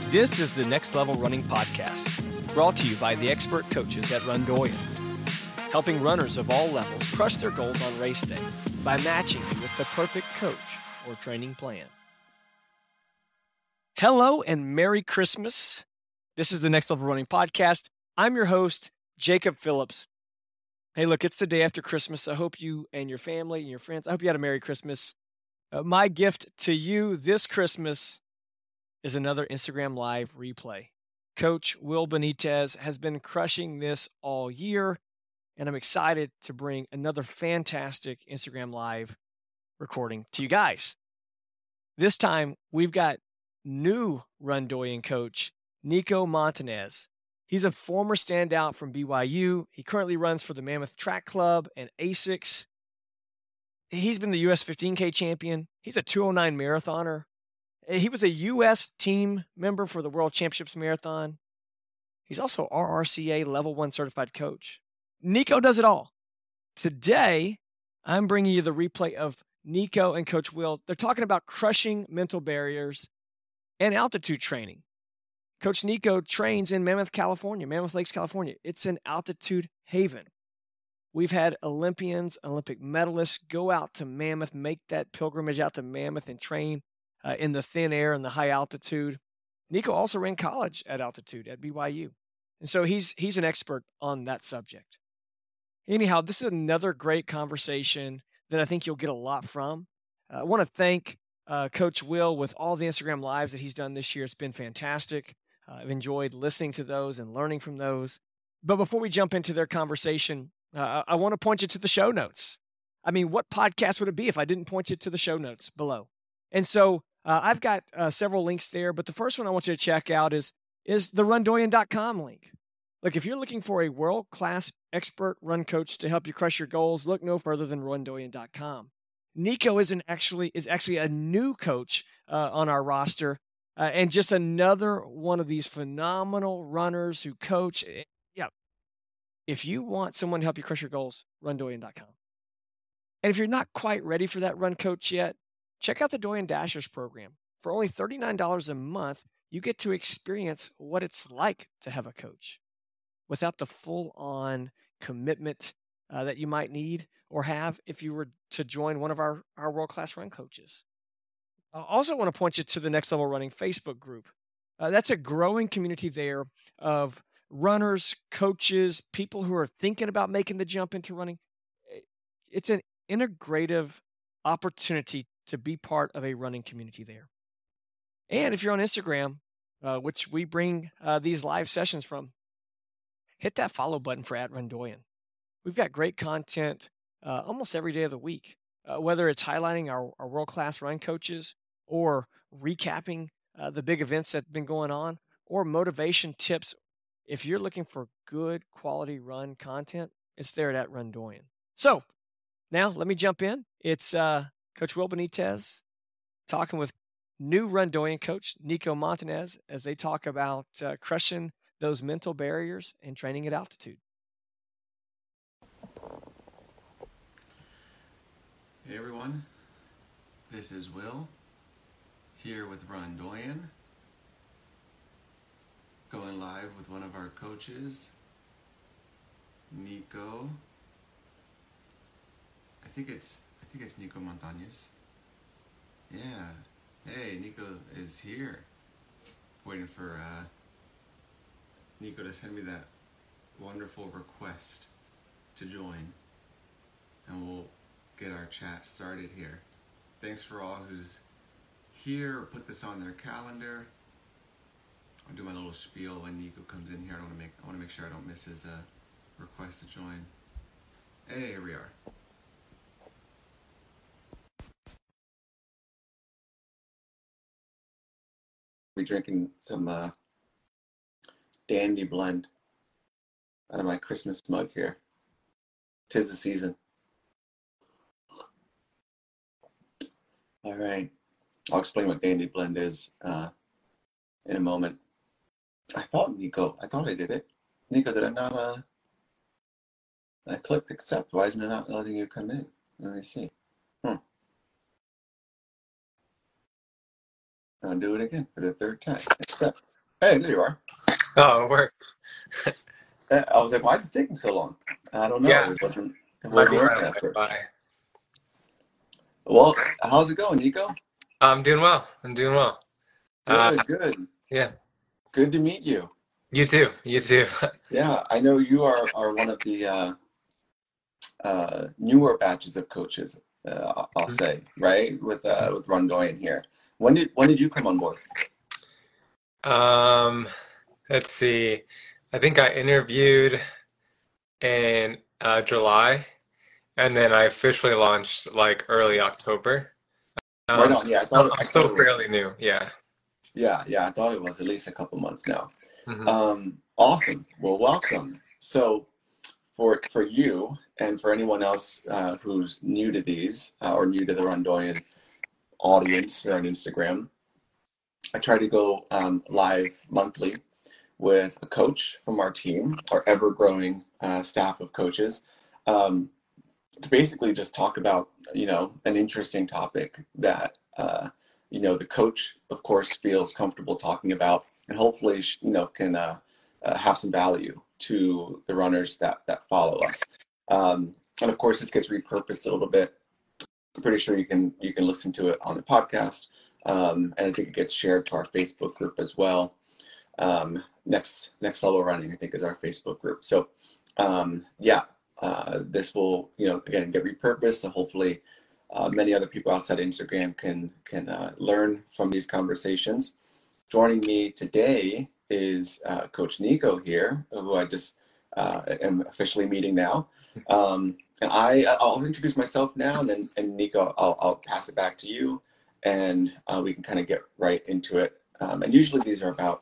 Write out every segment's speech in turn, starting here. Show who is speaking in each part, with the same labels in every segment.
Speaker 1: This is the Next Level Running Podcast, brought to you by the expert coaches at Rundoyan, helping runners of all levels crush their goals on race day by matching you with the perfect coach or training plan. Hello and Merry Christmas. This is the Next Level Running Podcast. I'm your host, Jacob Phillips. Hey, look, it's the day after Christmas. I hope you and your family and your friends, I hope you had a Merry Christmas. My gift to you this Christmas is another Instagram Live replay. Coach Will Benitez has been crushing this all year, and I'm excited to bring another fantastic Instagram Live recording to you guys. This time, we've got new Rundoyan coach, Nico Montanez. He's a former standout from BYU. He currently runs for the Mammoth Track Club and ASICS. He's been the U.S. 15K champion. He's a 209 marathoner. He was a U.S. team member for the World Championships Marathon. He's also RRCA Level 1 certified coach. Nico does it all. Today, I'm bringing you the replay of Nico and Coach Will. They're talking about crushing mental barriers and altitude training. Coach Nico trains in Mammoth Lakes, California. It's an altitude haven. We've had Olympians, Olympic medalists go out to Mammoth, make that pilgrimage out to Mammoth and train in the thin air and the high altitude. Nico also ran college at altitude at BYU. And so he's an expert on that subject. Anyhow, this is another great conversation that I think you'll get a lot from. I want to thank Coach Will with all the Instagram Lives that he's done this year. It's been fantastic. I've enjoyed listening to those and learning from those. But before we jump into their conversation, I want to point you to the show notes. I mean, what podcast would it be if I didn't point you to the show notes below? And so I've got several links there, but the first one I want you to check out is the rundoyan.com link. Look, if you're looking for a world-class expert run coach to help you crush your goals, look no further than rundoyan.com. Nico is actually a new coach on our roster, and just another one of these phenomenal runners who coach. Yeah, if you want someone to help you crush your goals, rundoyan.com. And if you're not quite ready for that run coach yet, check out the Doyen Dashers program. For only $39 a month, you get to experience what it's like to have a coach without the full-on commitment that you might need or have if you were to join one of our world-class run coaches. I also want to point you to the Next Level Running Facebook group. That's a growing community there of runners, coaches, people who are thinking about making the jump into running. It's an integrative opportunity to be part of a running community there. And if you're on Instagram, which we bring these live sessions from, hit that follow button for @Rundoyan. We've got great content almost every day of the week, whether it's highlighting our world-class run coaches or recapping the big events that have been going on or motivation tips. If you're looking for good quality run content, it's there at @Rundoyan. So now let me jump in. It's Coach Will Benitez talking with new Rundoyan coach Nico Montanez as they talk about crushing those mental barriers and training at altitude.
Speaker 2: Hey everyone, this is Will here with Rundoyan, going live with one of our coaches, Nico. I think it's Nico Montanez. Yeah. Hey, Nico is here. Waiting for Nico to send me that wonderful request to join, and we'll get our chat started here. Thanks for all who's here or put this on their calendar. I'll do my little spiel when Nico comes in here. I want to make sure I don't miss his request to join. Hey, here we are. We're drinking some Dandy Blend out of my Christmas mug here. 'Tis the season. All right. I'll explain what Dandy Blend is in a moment. I thought I did it. Nico, did I not? I clicked accept. Why isn't it not letting you come in? Let me see. I'll do it again for the third time. Accept. Hey, there you are.
Speaker 3: Oh, we're
Speaker 2: I was like, why is it taking so long? I don't know.
Speaker 3: yeah,
Speaker 2: It wasn't
Speaker 3: might be my
Speaker 2: working at first.
Speaker 3: Wi-Fi.
Speaker 2: Well, how's it going, Nico?
Speaker 3: I'm doing well. I'm doing well. Uh,
Speaker 2: Good, good.
Speaker 3: yeah,
Speaker 2: Good to meet you.
Speaker 3: you too. You too.
Speaker 2: Yeah, I know you are one of the newer batches of coaches, I'll say, right? With Ron Doyen here. When did you come on board?
Speaker 3: Um, let's see. I think I interviewed in July, and then I officially launched like early October.
Speaker 2: Right
Speaker 3: So
Speaker 2: on. Yeah,
Speaker 3: I'm
Speaker 2: I thought
Speaker 3: still
Speaker 2: it was.
Speaker 3: fairly new. Yeah.
Speaker 2: Yeah, I thought it was at least a couple months now.
Speaker 3: hmm
Speaker 2: Awesome. Well, welcome. So for you and for anyone else who's new to these or new to the Rondoyan audience here on Instagram, I try to go live monthly with a coach from our team, our ever-growing staff of coaches, um, to basically just talk about an interesting topic that the coach, of course, feels comfortable talking about, and hopefully can have some value to the runners that follow us. And of course, this gets repurposed a little bit. I'm pretty sure you can listen to it on the podcast, and I think it gets shared to our Facebook group as well. Next level running, I think, is our Facebook group. So yeah, this will again get repurposed, and hopefully many other people outside Instagram can learn from these conversations. Joining me today is Coach Nico here, who I just am officially meeting now. And I'll introduce myself now, and Nico, I'll pass it back to you, and we can kind of get right into it. And usually these are about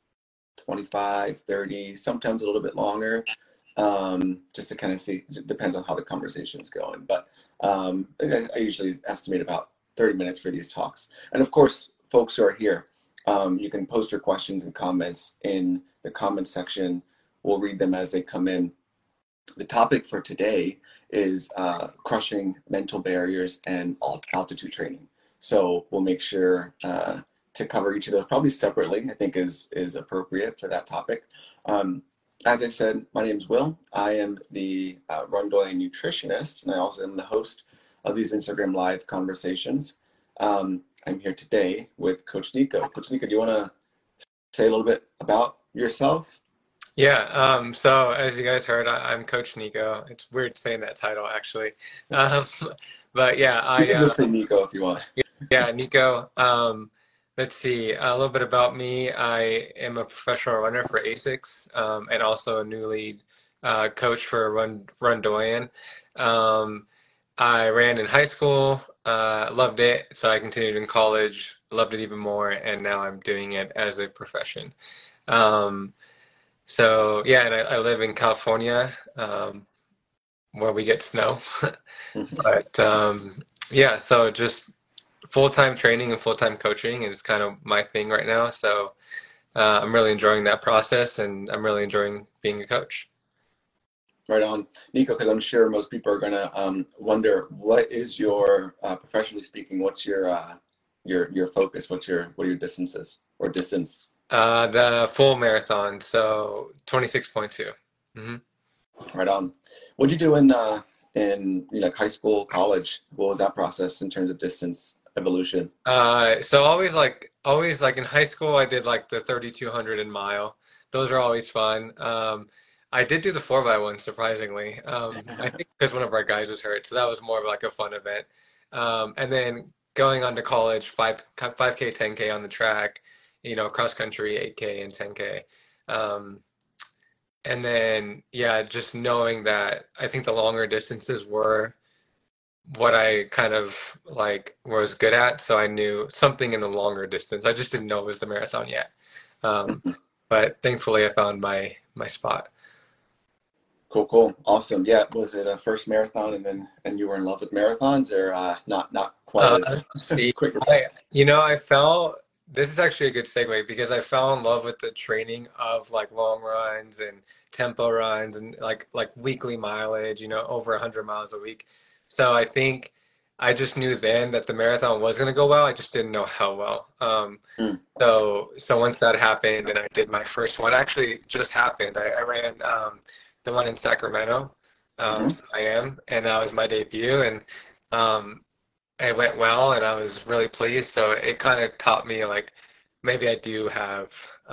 Speaker 2: 25, 30, sometimes a little bit longer, just to kind of see. It depends on how the conversation is going. But I usually estimate about 30 minutes for these talks. And of course, folks who are here, you can post your questions and comments in the comment section. We'll read them as they come in. The topic for today is crushing mental barriers and altitude training. So we'll make sure to cover each of those probably separately, I think is appropriate for that topic. As I said, my name is Will. I am the Rundoyan nutritionist, and I also am the host of these Instagram Live conversations. I'm here today with Coach Nico. Coach Nico, do you want to say a little bit about yourself?
Speaker 3: Yeah. So as you guys heard, I'm Coach Nico. It's weird saying that title actually. Um, but yeah,
Speaker 2: You can just say Nico if you want.
Speaker 3: yeah, Nico. Let's see, a little bit about me. I am a professional runner for ASICS, and also a new lead coach for Run Doyen. Um, I ran in high school, loved it, so I continued in college, loved it even more, and now I'm doing it as a profession. Um, so yeah, and I live in California, where we get snow. But yeah, so just full-time training and full-time coaching is kind of my thing right now. So I'm really enjoying that process, and I'm really enjoying being a coach.
Speaker 2: Right on, Nico, because I'm sure most people are gonna wonder what is your professionally speaking, what's your focus, what are your distances or distance?
Speaker 3: The full marathon, so 26.2. hmm
Speaker 2: Right on. What'd you do in like high school, college? What was that process in terms of distance evolution?
Speaker 3: So always like in high school, I did like the 3,200 and mile. Those are always fun. I did do the 4x1 surprisingly. I think because one of our guys was hurt, so that was more of like a fun event. And then going on to college, 5K, 10K on the track, cross country, 8K and 10K. Um, and then yeah, just knowing that I think the longer distances were what I kind of like was good at. So I knew something in the longer distance. I just didn't know it was the marathon yet. Um, but thankfully I found my spot.
Speaker 2: Cool, cool, awesome. Yeah, was it a first marathon, and you were in love with marathons, or not quite as
Speaker 3: Let's see.
Speaker 2: quick as?
Speaker 3: I fell. This is actually a good segue because I fell in love with the training of like long runs and tempo runs and like weekly mileage, over 100 miles a week. So I think I just knew then that the marathon was going to go well. I just didn't know how well.
Speaker 2: Mm.
Speaker 3: So once that happened and I did my first one, actually just happened. I ran the one in Sacramento,
Speaker 2: Hmm.
Speaker 3: I am, and that was my debut, and um, it went well, and I was really pleased. So it kind of taught me like maybe I do have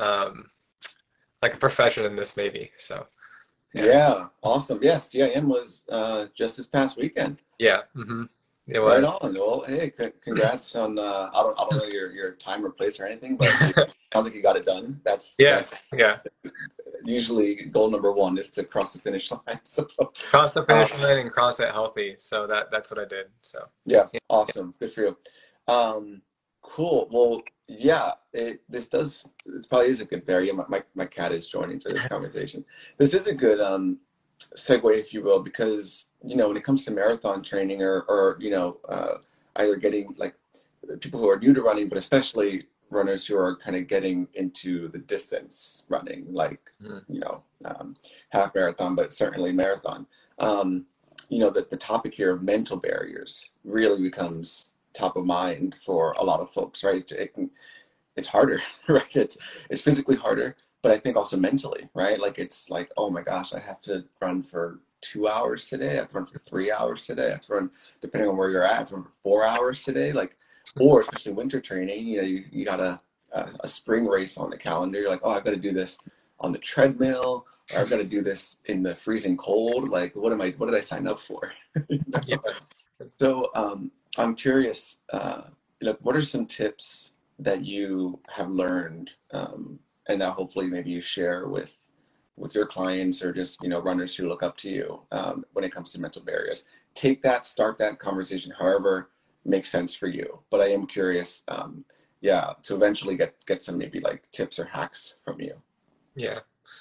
Speaker 3: like a profession in this, maybe. So yeah,
Speaker 2: Yeah, awesome. Yes, CIM was just this past weekend.
Speaker 3: yeah, it
Speaker 2: Right
Speaker 3: was.
Speaker 2: on. Well, hey, congrats on I don't know your time or place or anything, but it sounds like you got it done. That's
Speaker 3: Yeah,
Speaker 2: that's
Speaker 3: yeah.
Speaker 2: usually goal number one is to cross the finish line. So,
Speaker 3: Cross the
Speaker 2: uh,
Speaker 3: finish line and cross it healthy. So that's what I did. So
Speaker 2: yeah,
Speaker 3: yeah,
Speaker 2: awesome. Good for you. Um, cool. Well, yeah, this probably is a good very my cat is joining for this conversation. This is a good segue, if you will, because when it comes to marathon training or either getting like people who are new to running, but especially runners who are kind of getting into the distance running, like
Speaker 3: Mhm.
Speaker 2: half marathon, but certainly marathon. That the topic here of mental barriers really becomes top of mind for a lot of folks, right? It's harder, right? It's physically harder, but I think also mentally, right? Like it's like, oh my gosh, I have to run for 2 hours today. I have to run for 3 hours today. I have to run, depending on where you're at, I have to run for 4 hours today. Like, or especially winter training, you got a spring race on the calendar. You're like, oh, I've got to do this on the treadmill, or I've got to do this in the freezing cold. Like, what did I sign up for? You
Speaker 3: Yeah.
Speaker 2: know? So I'm curious, what are some tips that you have learned, and that hopefully maybe you share with your clients or just runners who look up to you when it comes to mental barriers? Start that conversation however makes sense for you. But I am curious, yeah, to eventually get some maybe like tips or hacks from you.
Speaker 3: Yeah.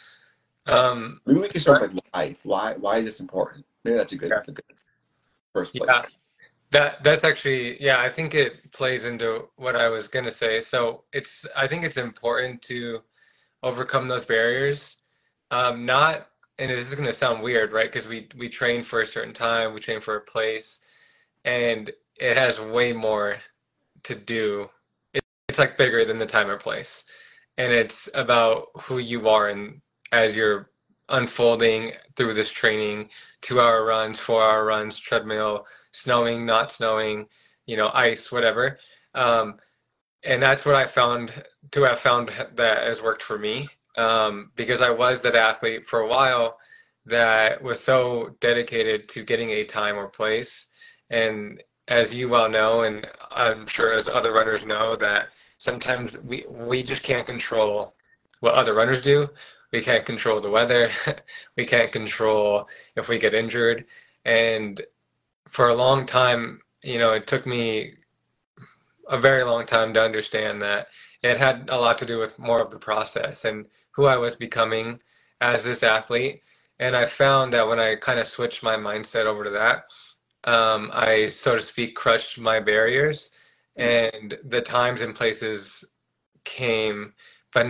Speaker 3: Um,
Speaker 2: Maybe we can
Speaker 3: so
Speaker 2: start with like why is this important? Maybe that's a good
Speaker 3: yeah,
Speaker 2: a good first
Speaker 3: yeah.
Speaker 2: place.
Speaker 3: That's actually, yeah, I think it plays into what I was gonna say. So I think it's important to overcome those barriers. Not, and this is gonna sound weird, right? Because we train for a certain time, we train for a place, and it has way more to do. It's like bigger than the time or place, and it's about who you are and as you're unfolding through this training, 2 hour runs, 4 hour runs, treadmill, snowing, not snowing, ice, whatever. Um, and that's what I found to have found that has worked for me, because I was that athlete for a while that was so dedicated to getting a time or place. And as you well know, and I'm sure as other runners know, that sometimes we just can't control what other runners do. We can't control the weather. We can't control if we get injured. And for a long time, it took me a very long time to understand that it had a lot to do with more of the process and who I was becoming as this athlete. And I found that when I kind of switched my mindset over to that, I, so to speak, crushed my barriers,
Speaker 2: Mm.
Speaker 3: and the times and places came, but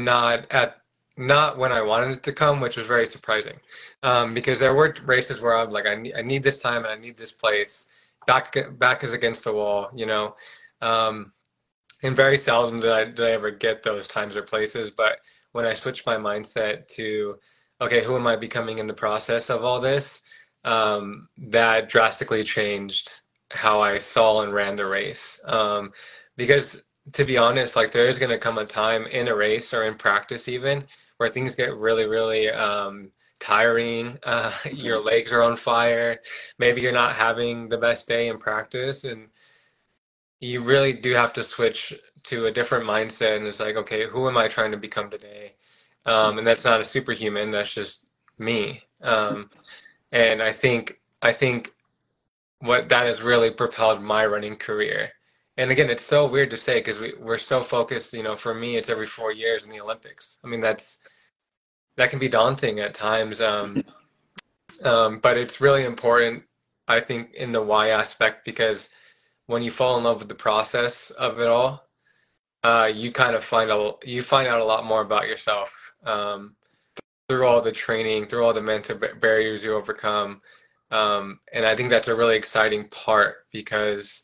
Speaker 3: not when I wanted it to come, which was very surprising. Because there were races where I'm like, I need this time and I need this place. Back is against the wall, Um, and very seldom did I ever get those times or places. But when I switched my mindset to, okay, who am I becoming in the process of all this? That drastically changed how I saw and ran the race. Because to be honest, like there is going to come a time in a race or in practice even where things get really, really tiring. Your
Speaker 2: Mhm.
Speaker 3: legs are on fire. Maybe you're not having the best day in practice, and you really do have to switch to a different mindset. And it's like, okay, who am I trying to become today? And that's not a superhuman. That's just me. And I think what that has really propelled my running career. And again, it's so weird to say because we're so focused. For me, it's every 4 years in the Olympics. I mean, that can be daunting at times. But it's really important, I think, in the why aspect because when you fall in love with the process of it all, you kind of you find out a lot more about yourself through all the training, through all the mental barriers you overcome, And I think that's a really exciting part because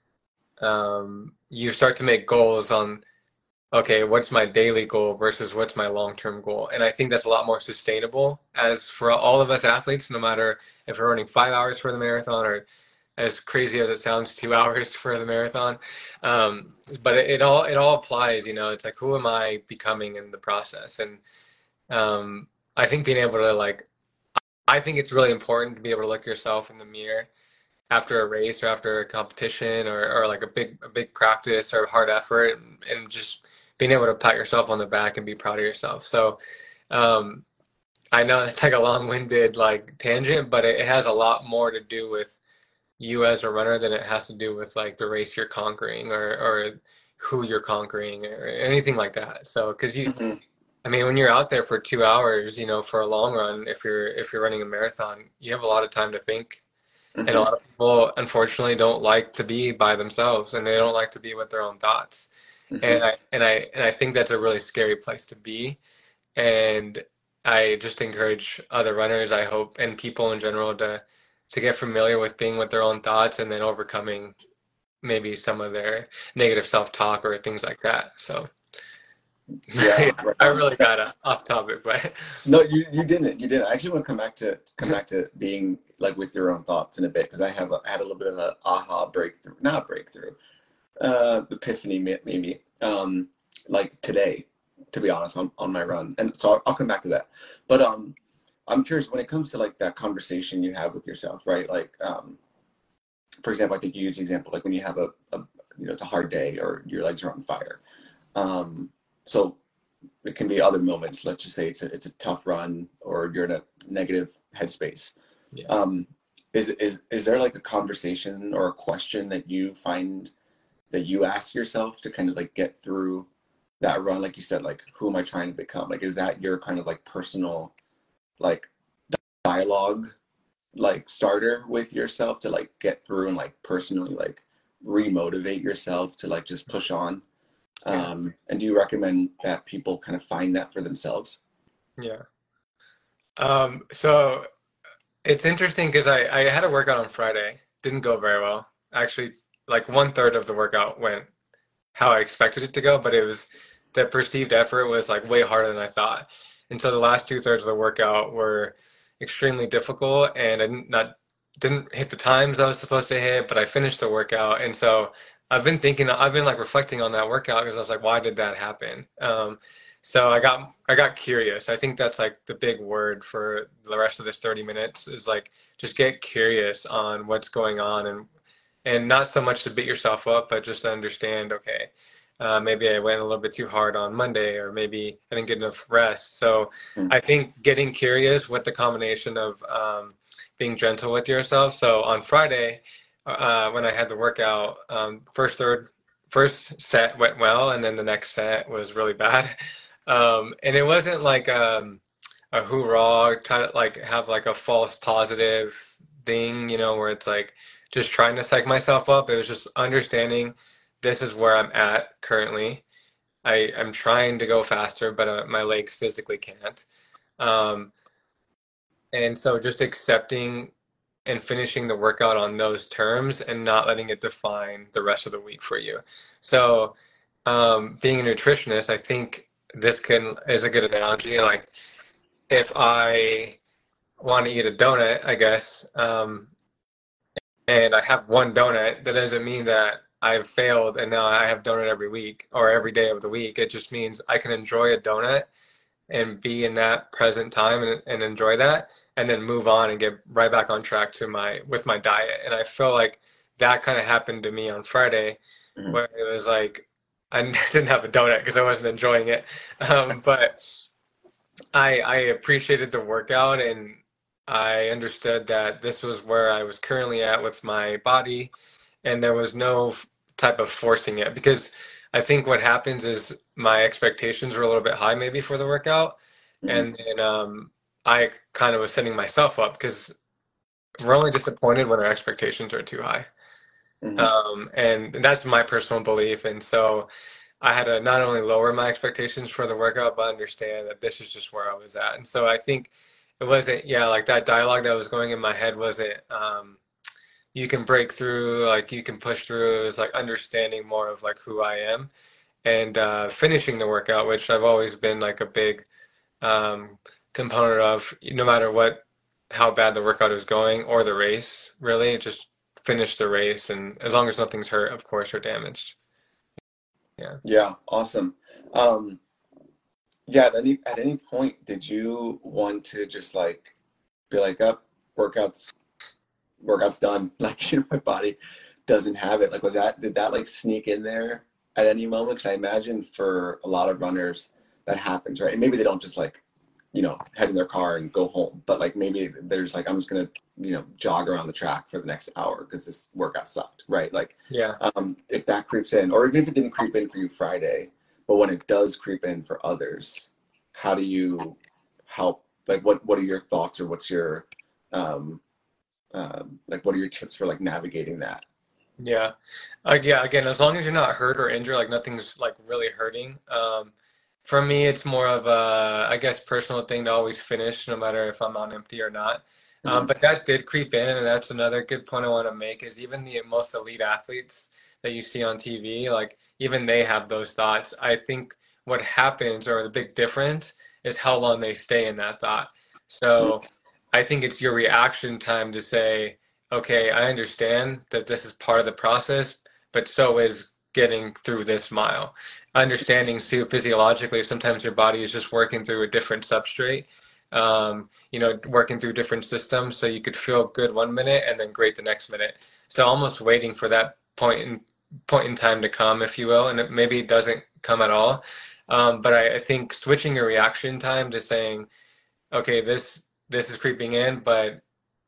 Speaker 3: you start to make goals on, okay, what's my daily goal versus what's my long-term goal? And I think that's a lot more sustainable as for all of us athletes, no matter if we're running 5 hours for the marathon or as crazy as it sounds, 2 hours for the marathon. But it all applies, it's like, who am I becoming in the process? And I think being able to I think it's really important to be able to look yourself in the mirror after a race or after a competition or like a big practice or hard effort and just being able to pat yourself on the back and be proud of yourself. So um, I know it's like a long-winded like tangent, but it has a lot more to do with you as a runner than it has to do with like the race you're conquering or who you're conquering or anything like that. So because
Speaker 4: Hmm.
Speaker 3: I mean, when you're out there for 2 hours, for a long run, if you're running a marathon, you have a lot of time to think. And a
Speaker 4: Hmm.
Speaker 3: lot of people, unfortunately, don't like to be by themselves, and they don't like to be with their own thoughts.
Speaker 4: Hmm.
Speaker 3: And I think that's a really scary place to be. And I just encourage other runners, I hope, and people in general to get familiar with being with their own thoughts and then overcoming maybe some of their negative self-talk or things like that. So
Speaker 4: Yeah,
Speaker 3: yeah,
Speaker 4: right
Speaker 3: I
Speaker 4: on.
Speaker 3: really got off topic, but
Speaker 4: No, you didn't. You didn't. I actually want to come back to being like with your own thoughts in a bit because I had a little bit of an aha breakthrough, not breakthrough, epiphany maybe. Like today, to be honest, on my run, and so I'll come back to that. But I'm curious when it comes to like that conversation you have with yourself, right? Like, for example, I think you use the example like when you have a it's a hard day or your legs are on fire. So it can be other moments. Let's just say it's a tough run or you're in a negative headspace.
Speaker 3: yeah.
Speaker 4: Um, is there like a conversation or a question that you find that you ask yourself to kind of like get through that run? Like you said, like who am I trying to become? Like is that your kind of like personal like dialogue like starter with yourself to like get through and like personally like remotivate yourself to like just push on?
Speaker 3: Yeah.
Speaker 4: And do you recommend that people kind of find that for themselves?
Speaker 3: Yeah. So it's interesting because I had a workout on Friday. Didn't go very well. Actually, like one-third of the workout went how I expected it to go, but it was the perceived effort was like way harder than I thought. And so the last two-thirds of the workout were extremely difficult and I didn't hit the times I was supposed to hit, but I finished the workout. And so I've been like reflecting on that workout because I was like, why did that happen? So I got curious. I think that's like the big word for the rest of this 30 minutes is like just get curious on what's going on and not so much to beat yourself up, but just to understand, okay, maybe I went a little bit too hard on Monday, or maybe I didn't get enough rest. So
Speaker 4: Mm.
Speaker 3: I think getting curious with the combination of being gentle with yourself. So on Friday, when I had the workout, first set went well, and then the next set was really bad. And it wasn't like a hoorah, try to like have like a false positive thing, where it's like just trying to psych myself up. It was just understanding this is where I'm at currently. I'm trying to go faster, but my legs physically can't. Um, and so just accepting and finishing the workout on those terms and not letting it define the rest of the week for you. So, being a nutritionist, I think this can is a good analogy. Like if I want to eat a donut, I guess, and I have one donut, that doesn't mean that I've failed and now I have donut every week or every day of the week. It just means I can enjoy a donut and be in that present time and enjoy that and then move on and get right back on track to my with my diet. And I feel like that kind of happened to me on Friday
Speaker 4: Mhm.
Speaker 3: where it was like I didn't have a donut because I wasn't enjoying it. But I appreciated the workout and I understood that this was where I was currently at with my body and there was no type of forcing it because I think what happens is my expectations were a little bit high maybe for the workout,
Speaker 4: Mhm.
Speaker 3: and then I kind of was setting myself up because we're only disappointed when our expectations are too high,
Speaker 4: Mhm.
Speaker 3: and that's my personal belief, and so I had to not only lower my expectations for the workout, but understand that this is just where I was at, and so I think. it wasn't, yeah, like that dialogue that was going in my head wasn't, you can break through, like you can push through. It was like understanding more of like who I am and finishing the workout, which I've always been like a big um, component of, no matter what, how bad the workout is going or the race, really, just finish the race. And as long as nothing's hurt, of course, or damaged. Yeah.
Speaker 4: Yeah, awesome. Um, yeah, at any point did you want to just like be like, up, workouts, workout's done. Like, my body doesn't have it. Like, did that like sneak in there at any moment? Because I imagine for a lot of runners that happens, right? And maybe they don't just like, head in their car and go home, but like maybe there's like, I'm just gonna, jog around the track for the next hour because this workout sucked, right? Like,
Speaker 3: Yeah.
Speaker 4: if that creeps in, or even if it didn't creep in for you Friday, but when it does creep in for others, how do you help? Like, what are your thoughts, or what's your like, what are your tips for like navigating that?
Speaker 3: Yeah. Yeah, again, as long as you're not hurt or injured, like nothing's like really hurting. For me, it's more of a, I guess, personal thing to always finish, no matter if I'm on empty or not.
Speaker 4: Hmm.
Speaker 3: But that did creep in, and that's another good point I want to make is even the most elite athletes that you see on TV, like even they have those thoughts. I think what happens, or the big difference, is how long they stay in that thought. So I think it's your reaction time to say, okay, I understand that this is part of the process, but so is getting through this mile. Understanding too, physiologically, sometimes your body is just working through a different substrate, working through different systems. So you could feel good 1 minute and then great the next minute. So almost waiting for that point in time to come, if you will, and maybe it doesn't come at all. But I think switching your reaction time to saying, okay, this is creeping in, but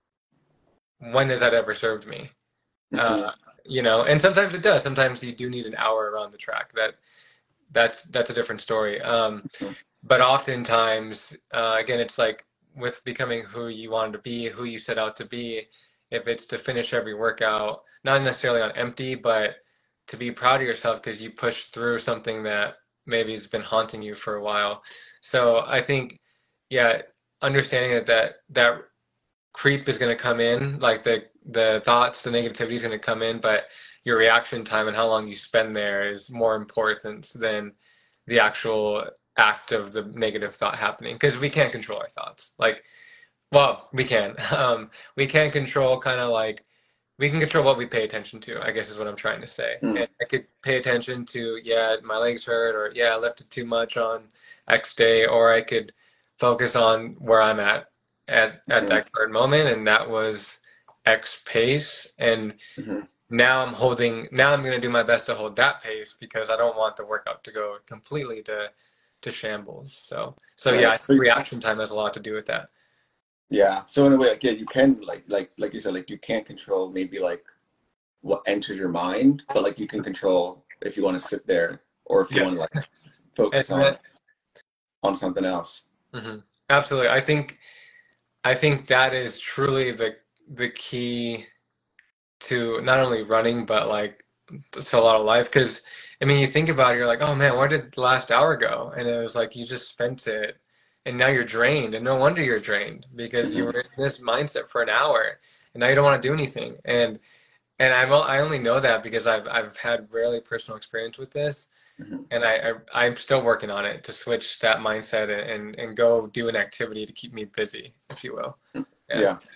Speaker 3: when has that ever served me?
Speaker 4: Hmm.
Speaker 3: And sometimes it does. Sometimes you do need an hour around the track. That's a different story. But oftentimes, again, it's like with becoming who you wanted to be, who you set out to be. If it's to finish every workout, not necessarily on empty, but to be proud of yourself because you pushed through something that maybe has been haunting you for a while. So I think, yeah, understanding that creep is going to come in, like the thoughts, the negativity is going to come in, but your reaction time and how long you spend there is more important than the actual act of the negative thought happening, because we can't control our thoughts. Like, well, we can. We can't control kind of like we can control what we pay attention to, I guess is what I'm trying to say.
Speaker 4: Hmm.
Speaker 3: And I could pay attention to, yeah, my legs hurt, or yeah, I lifted too much on X day, or I could focus on where I'm at
Speaker 4: Hmm.
Speaker 3: that current moment, and that was X pace. And
Speaker 4: Hmm.
Speaker 3: now I'm going to do my best to hold that pace because I don't want the workout to go completely to shambles. So yeah,
Speaker 4: Right.
Speaker 3: I think reaction time has a lot to do with that.
Speaker 4: Yeah. So in a way, like, yeah, you can like you said, like you can't control maybe like what enters your mind, but like you can control if you want to sit there or if you want to
Speaker 3: Yes.
Speaker 4: like focus
Speaker 3: And that,
Speaker 4: on something else.
Speaker 3: mhm. Absolutely. I think that is truly the key to not only running but like to a lot of life. Because I mean, you think about it, you're like, oh man, where did the last hour go? And it was like you just spent it, and now you're drained, and no wonder you're drained because you
Speaker 4: Hmm.
Speaker 3: were in this mindset for an hour, and now you don't want to do anything. And I only know that because I've had rarely personal experience with this,
Speaker 4: Hmm.
Speaker 3: and I'm still working on it to switch that mindset and go do an activity to keep me busy, if you will. Yeah.
Speaker 4: Yeah.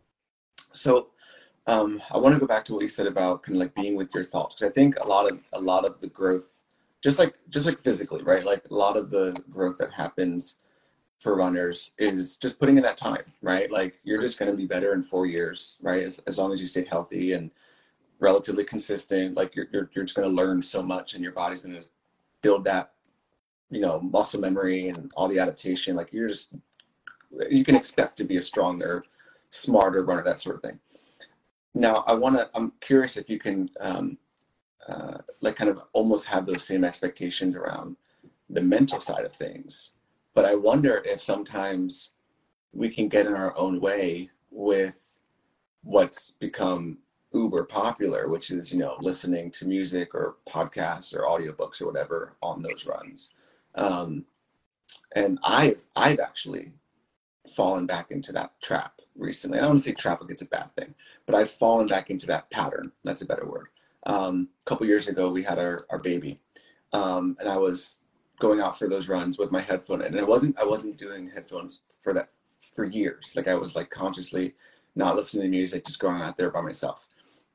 Speaker 4: So I want to go back to what you said about kind of like being with your thoughts. 'Cause I think a lot of the growth, just like physically, right? Like a lot of the growth that happens for runners is just putting in that time, right? Like you're just going to be better in 4 years, right? As long as you stay healthy and relatively consistent, like you're just going to learn so much, and your body's going to build that, muscle memory and all the adaptation. Like you can expect to be a stronger, smarter runner, that sort of thing. Now, I'm curious if you can, like kind of almost have those same expectations around the mental side of things. But I wonder if sometimes we can get in our own way with what's become uber popular, which is, listening to music or podcasts or audiobooks or whatever on those runs. Um, and I've actually fallen back into that trap recently. I don't want to say trap like it's a bad thing, but I've fallen back into that pattern. That's a better word. A couple years ago, we had our baby, and I was going out for those runs with my headphone, and I wasn't doing headphones for years. Like I was like consciously not listening to music, just going out there by myself.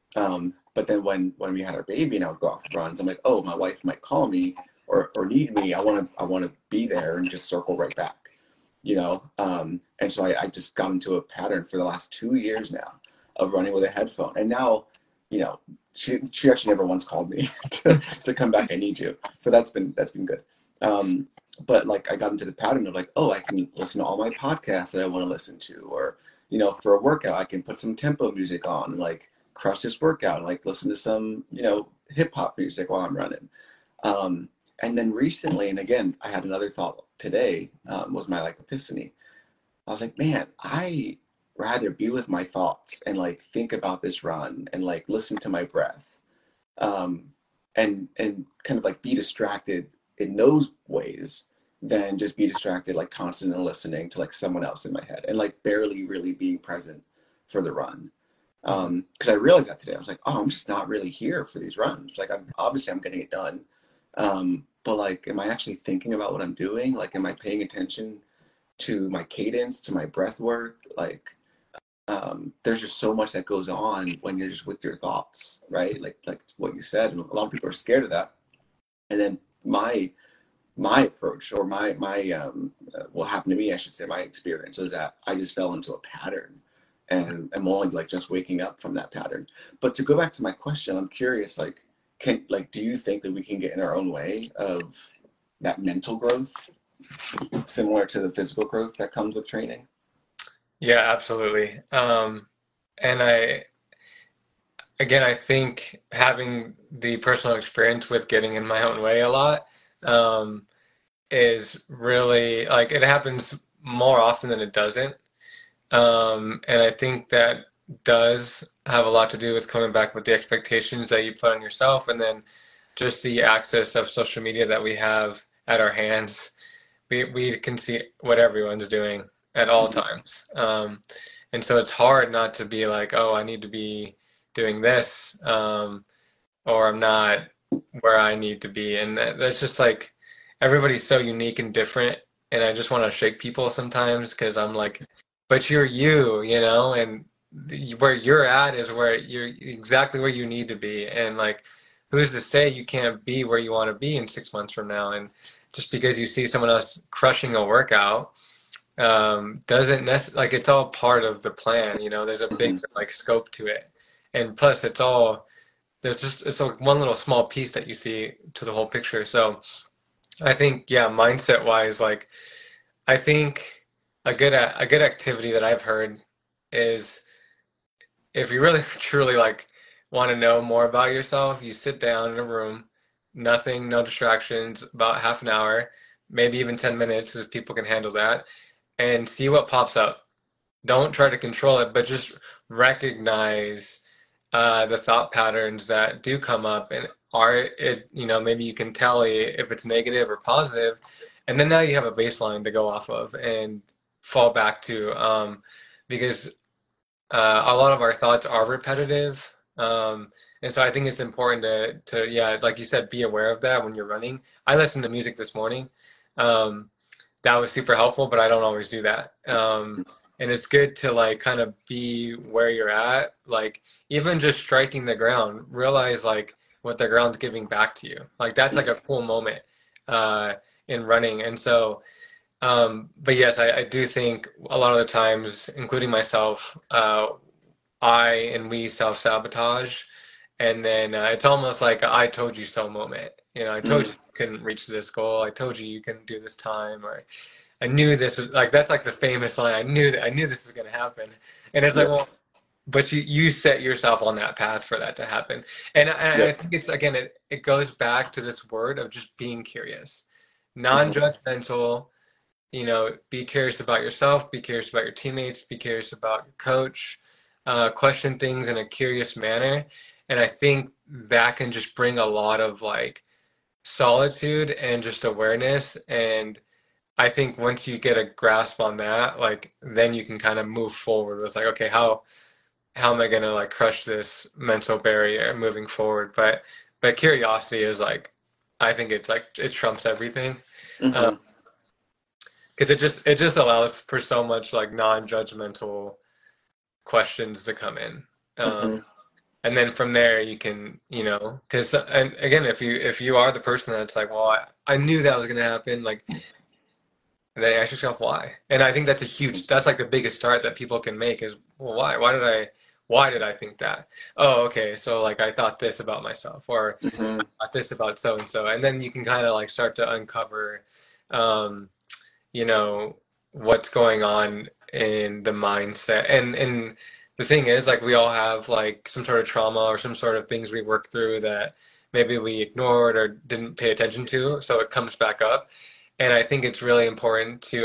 Speaker 4: But then when we had our baby and I would go out for runs, I'm like, oh, my wife might call me or need me. I want to be there and just circle right back, you know? And so I just got into a pattern for the last 2 years now of running with a headphone. And now, you know, she actually never once called me to come back. I need you. So that's been good. But like I got into the pattern of like, oh, I can listen to all my podcasts that I want to listen to, or, you know, for a workout, I can put some tempo music on and like crush this workout and like listen to some, you know, hip hop music while I'm running. And then recently, and again, I had another thought today, was my like epiphany. I was like, man, I rather be with my thoughts and like think about this run and like listen to my breath, and kind of like be distracted in those ways than just be distracted, like constantly listening to like someone else in my head and like barely really being present for the run. Because I realized that today. I was like, oh, I'm just not really here for these runs. Like I'm getting it done. But like, am I actually thinking about what I'm doing? Like, am I paying attention to my cadence, to my breath work? Like, there's just so much that goes on when you're just with your thoughts, right? Like what you said, and a lot of people are scared of that. And then my approach, or my what happened to me, I should say, my experience was that I just fell into a pattern, and I'm only like just waking up from that pattern. But to go back to my question, I'm curious, like, do you think that we can get in our own way of that mental growth, similar to the physical growth that comes with training?
Speaker 3: Yeah, absolutely. And I think having the personal experience with getting in my own way a lot, is really like it happens more often than it doesn't. And I think that does have a lot to do with coming back with the expectations that you put on yourself, and then just the access of social media that we have at our hands. We can see what everyone's doing at all times. And so it's hard not to be like, oh, I need to be doing this, or I'm not where I need to be. And that's just like everybody's so unique and different. And I just want to shake people sometimes because I'm like, but you're you know, and where you're at is where you're exactly where you need to be. And like, who's to say you can't be where you want to be in 6 months from now? And just because you see someone else crushing a workout, doesn't necessarily, like, it's all part of the plan, you know. There's a big like scope to it, and plus it's like one little small piece that you see to the whole picture. So I think, yeah, mindset wise, like I think a good activity that I've heard is, if you really truly like want to know more about yourself, you sit down in a room, nothing, no distractions, about half an hour, maybe even 10 minutes if people can handle that, and see what pops up. Don't try to control it, but just recognize the thought patterns that do come up, and maybe you can tell if it's negative or positive, and then now you have a baseline to go off of and fall back to, because a lot of our thoughts are repetitive. And so I think it's important to, yeah, like you said, be aware of that when you're running. I listened to music this morning. That was super helpful, but I don't always do that. And it's good to like kind of be where you're at, like even just striking the ground, realize like what the ground's giving back to you. Like that's like a cool moment in running. And so, but yes, I do think a lot of the times, including myself, we self-sabotage. And then it's almost like a "I told you so" moment. You know, I told you couldn't reach this goal. I told you couldn't do this time. Or I knew this was like, that's like the famous line. I knew this was going to happen. And it's like, well, but you set yourself on that path for that to happen. And I think it's, again, it goes back to this word of just being curious, non-judgmental. You know, be curious about yourself, be curious about your teammates, be curious about your coach, question things in a curious manner. And I think that can just bring a lot of like solitude and just awareness, and I think once you get a grasp on that, like then you can kind of move forward with like, okay, how am I gonna like crush this mental barrier moving forward? But curiosity is like, I think it's like it trumps everything.
Speaker 4: Mm-hmm.
Speaker 3: Because it just allows for so much like non-judgmental questions to come in.
Speaker 4: Mm-hmm.
Speaker 3: And then from there you can, because and again, if you are the person that's like, well, I knew that was gonna happen, like, and then ask yourself why. And I think that's like the biggest start that people can make is, well, why? Why did I think that? Oh, okay, so like I thought this about myself, or
Speaker 4: Mm-hmm.
Speaker 3: I thought this about so and so, and then you can kind of like start to uncover, um, you know, what's going on in the mindset. And the thing is, like, we all have like some sort of trauma or some sort of things we work through that maybe we ignored or didn't pay attention to, so it comes back up. And I think it's really important to,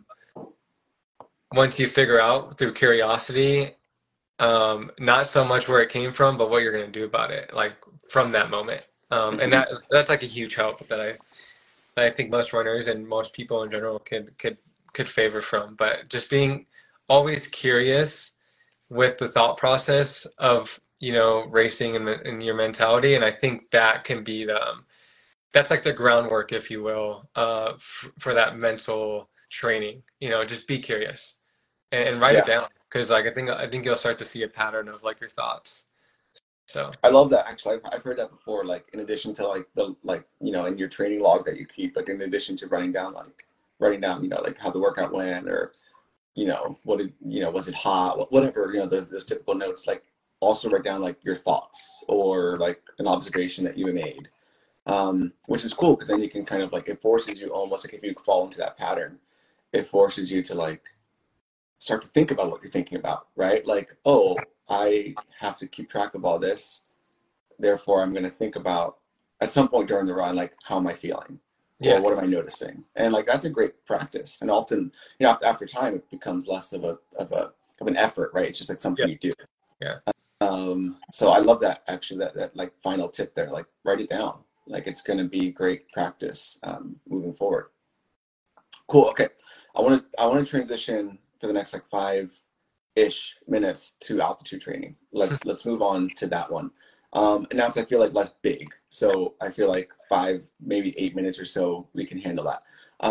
Speaker 3: once you figure out through curiosity, not so much where it came from, but what you're going to do about it, like from that moment. And
Speaker 4: Mm-hmm.
Speaker 3: that's like a huge help that I think most runners and most people in general could favor from. But just being always curious with the thought process of, racing and your mentality. And I think that can be that's like the groundwork, if you will, for that mental training. Just be curious and write it
Speaker 4: Yeah.
Speaker 3: down, because like I think you'll start to see a pattern of like your thoughts. So
Speaker 4: I love that. Actually, I've heard that before. Like in addition to like in your training log that you keep, like in addition to writing down, like how the workout went, or what did, was it hot, whatever, those typical notes. Like also write down like your thoughts or like an observation that you made, which is cool because then you can kind of like, it forces you almost like, if you fall into that pattern, it forces you to like start to think about what you're thinking about, right? Like, oh, I have to keep track of all this. Therefore, I'm going to think about at some point during the run, like, how am I feeling? Or
Speaker 3: yeah,
Speaker 4: what am I noticing? And like, that's a great practice. And often, after time, it becomes less of an effort, right? It's just like something
Speaker 3: yeah,
Speaker 4: you do.
Speaker 3: yeah,
Speaker 4: So I love that, actually, that like final tip there, like write it down. Like it's going to be great practice moving forward. Cool. Okay. I want to transition for the next like 5-ish minutes to altitude training. Let's move on to that one. And now I feel like less big. So I feel like 5, maybe 8 minutes or so, we can handle that.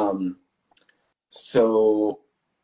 Speaker 4: So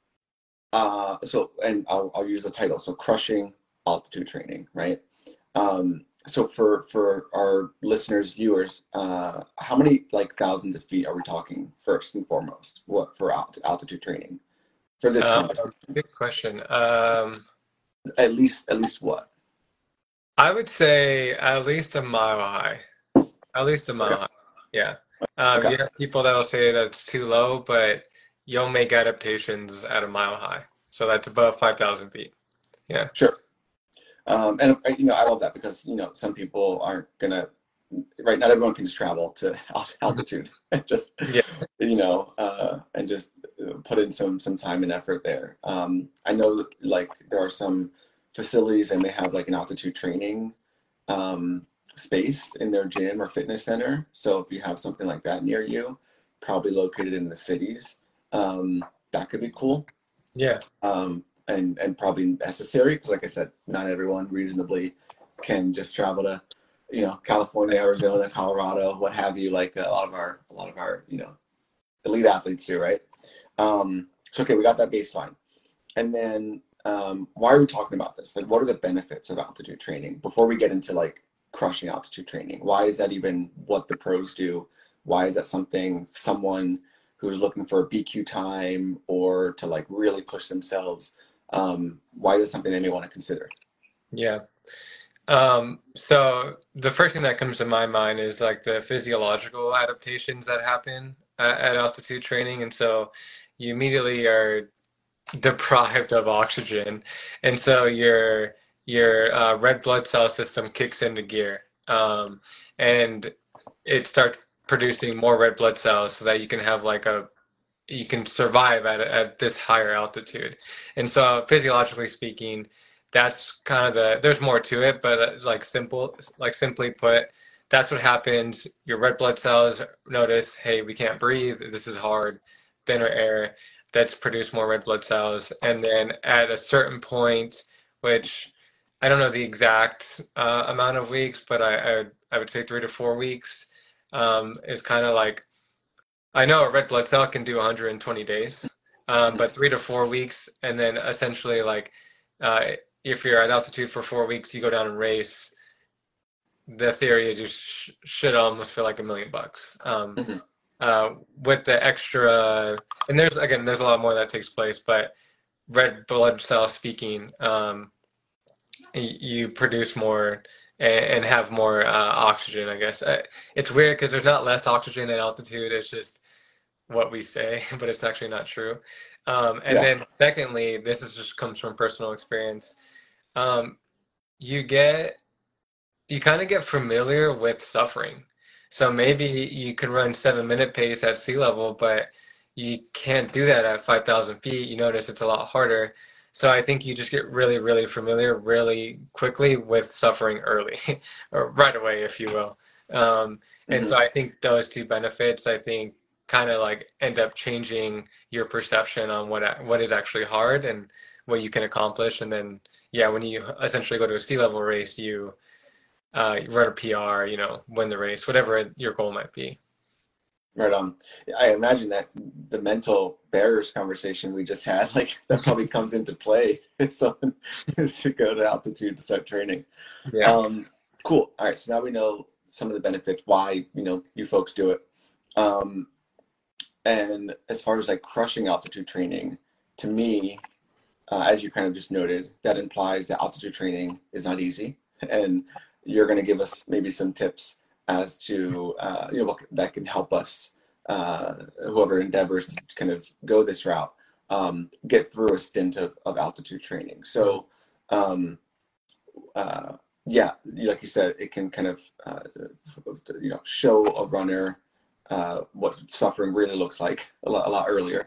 Speaker 4: and I'll use the title. So crushing altitude training, right? So for our listeners, viewers, how many like thousands of feet are we talking first and foremost? What for altitude training for this conversation?
Speaker 3: good question.
Speaker 4: At least what?
Speaker 3: I would say at least a mile high. At least a mile
Speaker 4: Okay.
Speaker 3: high. Yeah.
Speaker 4: Okay.
Speaker 3: You have people that'll say that it's too low, but you'll make adaptations at a mile high. So that's above 5,000 feet. Yeah.
Speaker 4: Sure. And I love that because some people aren't gonna, right? Not everyone can travel to altitude and just
Speaker 3: Yeah.
Speaker 4: and just put in some time and effort there. I know like there are some facilities and they have like an altitude training space in their gym or fitness center. So if you have something like that near you, probably located in the cities, that could be cool.
Speaker 3: Yeah.
Speaker 4: And probably necessary because, like I said, not everyone reasonably can just travel to, California, Arizona, Colorado, what have you. Like a lot of our elite athletes do, right? So okay, we got that baseline, and then why are we talking about this? Like, what are the benefits of altitude training before we get into like crushing altitude training? Why is that even what the pros do? Why is that something someone who's looking for a BQ time or to like really push themselves? Why is it something they may want to consider?
Speaker 3: Yeah. So the first thing that comes to my mind is like the physiological adaptations that happen at altitude training. And so you immediately are deprived of oxygen. And so your red blood cell system kicks into gear. And it starts producing more red blood cells so that you can have you can survive at this higher altitude. And so physiologically speaking, that's kind of there's more to it, but simply put, that's what happens. Your red blood cells notice, hey, we can't breathe. This is hard. thinner air that's produced more red blood cells. And then at a certain point, which I don't know the exact amount of weeks, but I would say 3 to 4 weeks is kind of like, I know a red blood cell can do 120 days, but 3 to 4 weeks, and then essentially like if you're at altitude for 4 weeks, you go down and race. The theory is you should almost feel like $1,000,000. With the extra, and there's a lot more that takes place, but red blood cell speaking, you produce more and have more oxygen, I guess. It's weird because there's not less oxygen at altitude. It's just what we say, but it's actually not true. And
Speaker 4: Yeah.
Speaker 3: then secondly, this just comes from personal experience. You kind of get familiar with suffering. So maybe you can run 7-minute pace at sea level, but you can't do that at 5,000 feet. You notice it's a lot harder. So I think you just get really, really familiar really quickly with suffering early, or right away, if you will. And so I think those two benefits, I think, kind of like end up changing your perception on what is actually hard and what you can accomplish. And then, yeah, when you essentially go to a sea level race, you run a PR, win the race, whatever your goal might be.
Speaker 4: Right on. I imagine that the mental barriers conversation we just had, like that probably comes into play if someone is to go to altitude to start training.
Speaker 3: Yeah.
Speaker 4: Cool. All right. So now we know some of the benefits, why, you folks do it. And as far as like crushing altitude training, to me, as you kind of just noted, that implies that altitude training is not easy. And you're going to give us maybe some tips as to what that can help us, whoever endeavors to kind of go this route, get through a stint of altitude training. So yeah, like you said, it can kind of show a runner what suffering really looks like a lot earlier.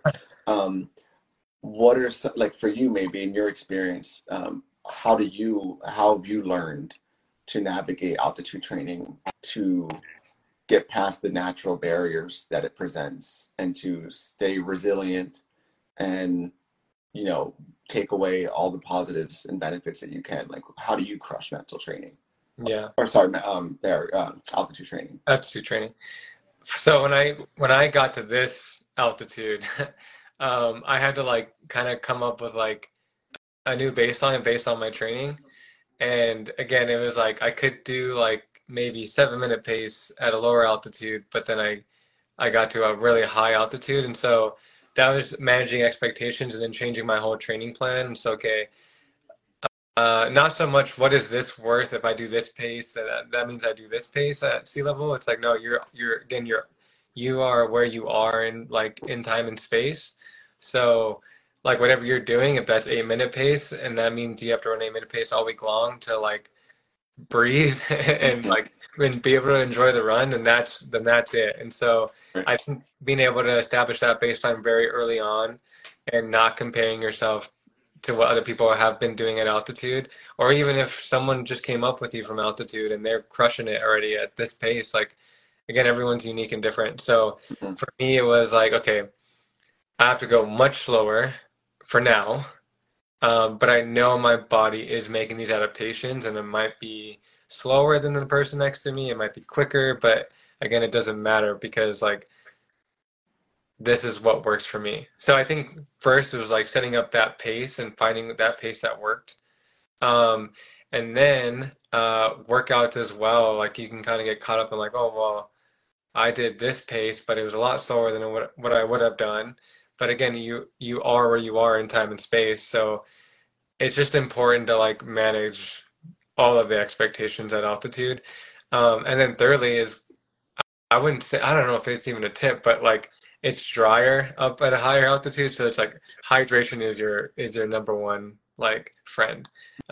Speaker 4: What are some, like for you, maybe in your experience, how have you learned to navigate altitude training to get past the natural barriers that it presents and to stay resilient and take away all the positives and benefits that you can? Like, how do you crush mental training?
Speaker 3: Yeah.
Speaker 4: Or sorry, altitude training.
Speaker 3: Altitude training. So when I got to this altitude, I had to like kind of come up with like a new baseline based on my training. And again, it was like I could do like maybe 7-minute pace at a lower altitude, but then I got to a really high altitude. And so that was managing expectations and then changing my whole training plan. And so, okay, not so much what is this worth if I do this pace, that means I do this pace at sea level. It's like, no, you are where you are in time and space. So like whatever you're doing, if that's 8-minute pace, and that means you have to run 8-minute pace all week long to like breathe and and be able to enjoy the run, then that's it. And so I think being able to establish that baseline very early on and not comparing yourself to what other people have been doing at altitude, or even if someone just came up with you from altitude and they're crushing it already at this pace, like again, everyone's unique and different. So for me, it was like, okay, I have to go much slower for now, but I know my body is making these adaptations, and it might be slower than the person next to me, it might be quicker, but again, it doesn't matter because like this is what works for me. So I think first it was like setting up that pace and finding that pace that worked, and then workouts as well. Like you can kind of get caught up in like, oh well, I did this pace, but it was a lot slower than what I would have done. But again, you are where you are in time and space. So it's just important to like manage all of the expectations at altitude. And then thirdly is, I wouldn't say, I don't know if it's even a tip, but like it's drier up at a higher altitude. So it's like hydration is your number one like friend.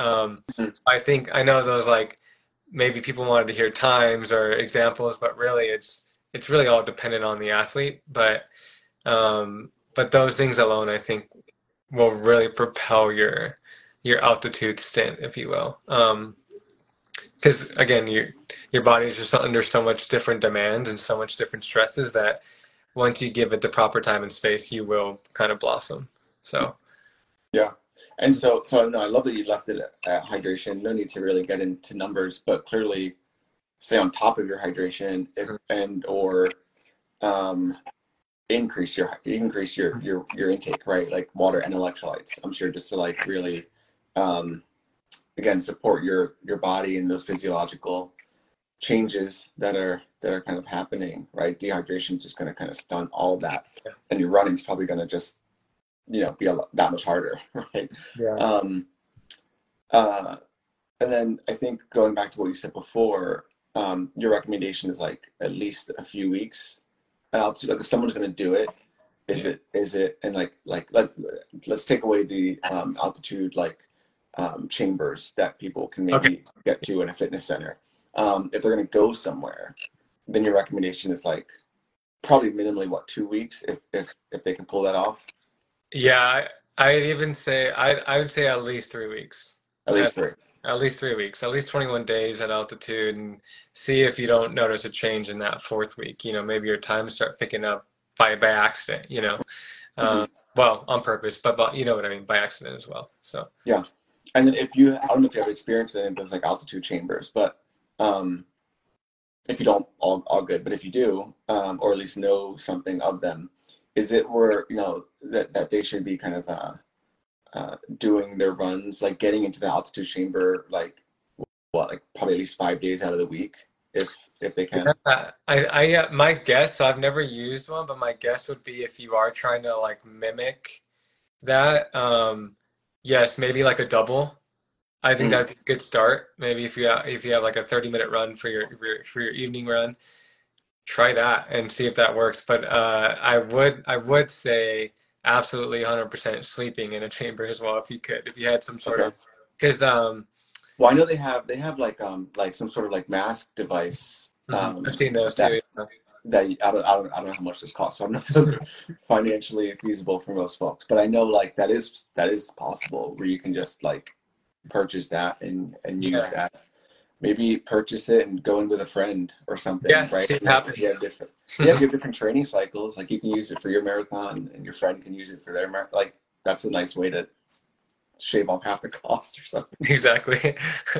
Speaker 3: I know those like maybe people wanted to hear times or examples, but really it's really all dependent on the athlete. But those things alone, I think, will really propel your altitude stint, if you will. Because again, your body is just under so much different demands and so much different stresses that once you give it the proper time and space, you will kind of blossom. So
Speaker 4: Yeah. And so no, I love that you left it at hydration. No need to really get into numbers, but clearly stay on top of your hydration and or um, increase your intake, right? Like water and electrolytes. I'm sure just to like really again support your body and those physiological changes that are kind of happening, right? Dehydration is just going to kind of stunt all of that, and your running's probably going to just be that much harder, right?
Speaker 3: yeah.
Speaker 4: And then I think going back to what you said before, your recommendation is like at least a few weeks at altitude. Like if someone's going to do it, is it and like let's take away the altitude chambers that people can maybe get to in a fitness center. If they're going to go somewhere, then your recommendation is like probably minimally 2 weeks if they can pull that off.
Speaker 3: Yeah, I'd even say I would say at least 3 weeks.
Speaker 4: At least 3.
Speaker 3: At least 3 weeks, at least 21 days at altitude, and see if you don't notice a change in that 4th week. Maybe your times start picking up by accident, well, on purpose, but you know what I mean, by accident as well. So
Speaker 4: yeah. And then I don't know if you have experience in those like altitude chambers, but if you don't, all good. But if you do, or at least know something of them, is it where that they should be kind of doing their runs, like getting into the altitude chamber, like probably at least 5 days out of the week, if they can?
Speaker 3: I my guess, so I've never used one, but my guess would be if you are trying to like mimic that, yes, maybe like a double. I think that'd be a good start. Maybe if you have like a 30-minute run for your evening run, try that and see if that works. But I would say absolutely 100% sleeping in a chamber as well if you had some sort of, because
Speaker 4: well, I know they have like some sort of like mask device.
Speaker 3: I've seen those too.
Speaker 4: That I don't know how much this costs, so I'm not those are financially feasible for most folks. But I know like that is possible, where you can just like purchase that and use that. Maybe purchase it and go in with a friend or something, right?
Speaker 3: See what happens.
Speaker 4: You have different training cycles. Like you can use it for your marathon, and your friend can use it for their marathon. Like that's a nice way to shave off half the cost or something.
Speaker 3: Exactly.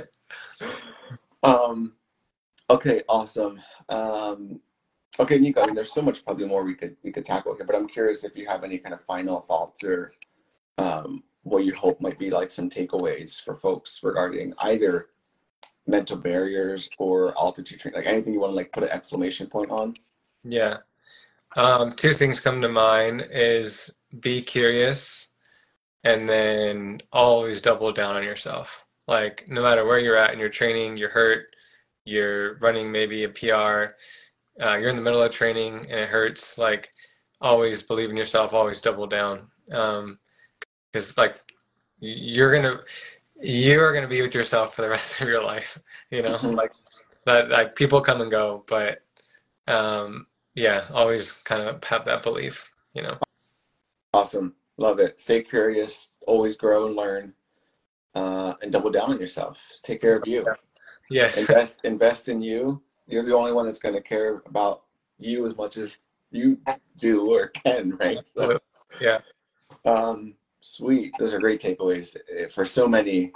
Speaker 4: Okay, awesome. Okay, Nico, I mean, there's so much probably more we could tackle here, but I'm curious if you have any kind of final thoughts or what you hope might be like some takeaways for folks regarding either mental barriers or altitude training, like anything you want to like put an exclamation point on.
Speaker 3: Yeah. 2 things come to mind is be curious and then always double down on yourself. Like no matter where you're at in your training, you're hurt, you're running maybe a PR, you're in the middle of training and it hurts, like always believe in yourself, always double down. Because like you're gonna be with yourself for the rest of your life, like that, like people come and go, but yeah, always kind of have that belief.
Speaker 4: Awesome. Love it. Stay curious, always grow and learn, and double down on yourself. Take care of you.
Speaker 3: Yeah.
Speaker 4: Invest in you. You're the only one that's going to care about you as much as you do or can, right? So,
Speaker 3: yeah.
Speaker 4: Sweet. Those are great takeaways for so many,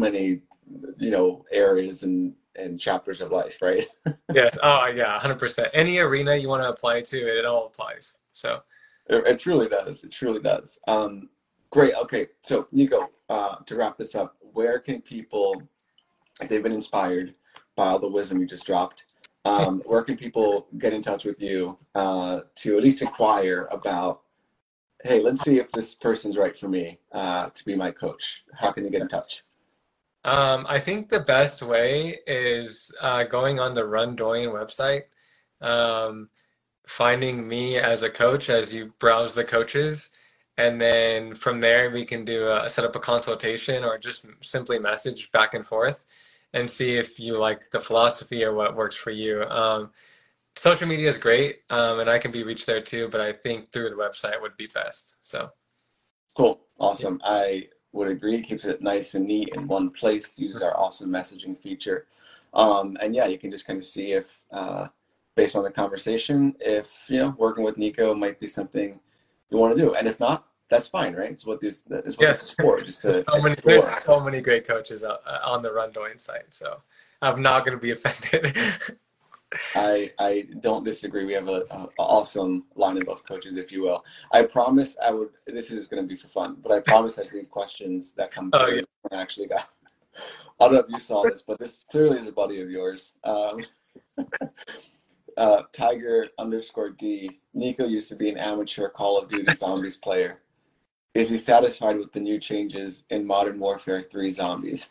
Speaker 4: areas and chapters of life, right?
Speaker 3: Yes. Oh, yeah, 100%. Any arena you want to apply to, it all applies. So
Speaker 4: it truly does. It truly does. Great. Okay. So Nico, to wrap this up, where can people, if they've been inspired by all the wisdom you just dropped, where can people get in touch with you to at least inquire about, hey, let's see if this person's right for me to be my coach? How can they get in touch?
Speaker 3: I think the best way is going on the Run Doyen website, finding me as a coach as you browse the coaches, and then from there we can set up a consultation or just simply message back and forth and see if you like the philosophy or what works for you. Social media is great, and I can be reached there too, but I think through the website would be best. So
Speaker 4: cool. Awesome. I would agree. It keeps it nice and neat in one place, uses our awesome messaging feature. And yeah, you can just kind of see if based on the conversation, if, working with Nico might be something you want to do. And if not, that's fine, right? It's what this is for, just to explore.
Speaker 3: There's so many great coaches on the Rundoyan site, so I'm not going to be offended.
Speaker 4: I don't disagree. We have an awesome lineup of coaches, if you will. I promise this is going to be for fun, but I promise I'd read questions that come through. I actually got, I don't know if you saw this, but this clearly is a buddy of yours. Tiger_D. Nico used to be an amateur Call of Duty Zombies player. Is he satisfied with the new changes in Modern Warfare 3 Zombies?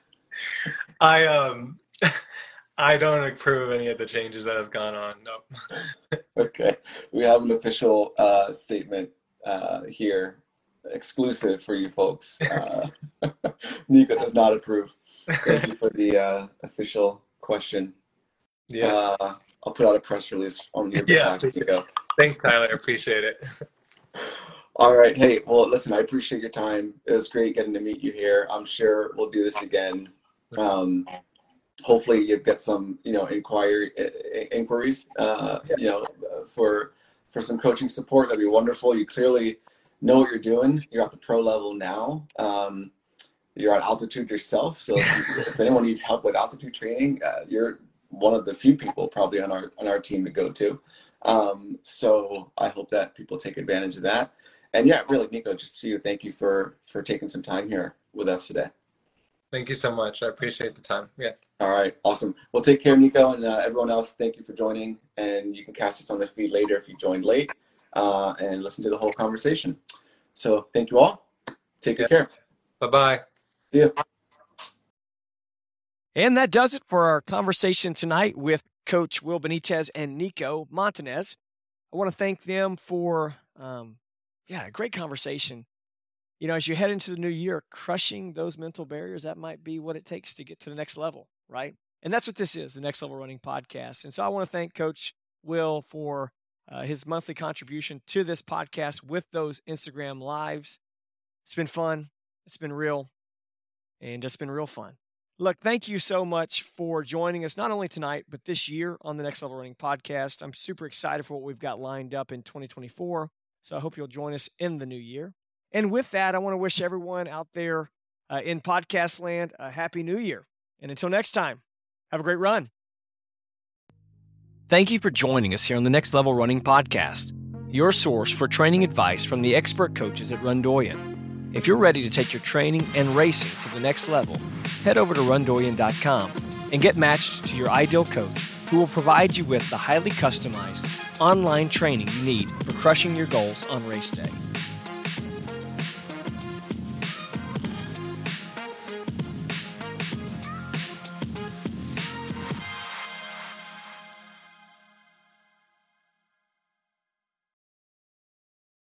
Speaker 3: I don't approve any of the changes that have gone on. No.
Speaker 4: Okay. We have an official statement here, exclusive for you folks. Nico does not approve. Thank you for the official question.
Speaker 3: Yes.
Speaker 4: I'll put out a press release on your behalf, Nico.
Speaker 3: Thanks, Tyler. I appreciate it.
Speaker 4: All right. Hey, well, listen, I appreciate your time. It was great getting to meet you here. I'm sure we'll do this again. Hopefully you get some, inquiries, for some coaching support. That'd be wonderful. You clearly know what you're doing. You're at the pro level now. You're at altitude yourself. So if anyone needs help with altitude training, you're one of the few people probably on our team to go to. So I hope that people take advantage of that. And yeah, really, Nico, just to you, thank you for taking some time here with us today.
Speaker 3: Thank you so much. I appreciate the time. Yeah.
Speaker 4: All right. Awesome. Well, take care, Nico, and everyone else. Thank you for joining. And you can catch us on the feed later if you joined late and listen to the whole conversation. So thank you all. Take good care.
Speaker 3: Bye-bye.
Speaker 4: See ya.
Speaker 1: And that does it for our conversation tonight with Coach Will Benitez and Nico Montanez. I want to thank them for, a great conversation. As you head into the new year, crushing those mental barriers, that might be what it takes to get to the next level, right? And that's what this is, the Next Level Running Podcast. And so I want to thank Coach Will for his monthly contribution to this podcast with those Instagram lives. It's been fun. It's been real. And it's been real fun. Look, thank you so much for joining us, not only tonight, but this year on the Next Level Running Podcast. I'm super excited for what we've got lined up in 2024. So I hope you'll join us in the new year. And with that, I want to wish everyone out there in podcast land a happy new year. And until next time, have a great run. Thank you for joining us here on the Next Level Running Podcast, your source for training advice from the expert coaches at Rundoyan. If you're ready to take your training and racing to the next level, head over to rundoyan.com and get matched to your ideal coach who will provide you with the highly customized online training you need for crushing your goals on race day.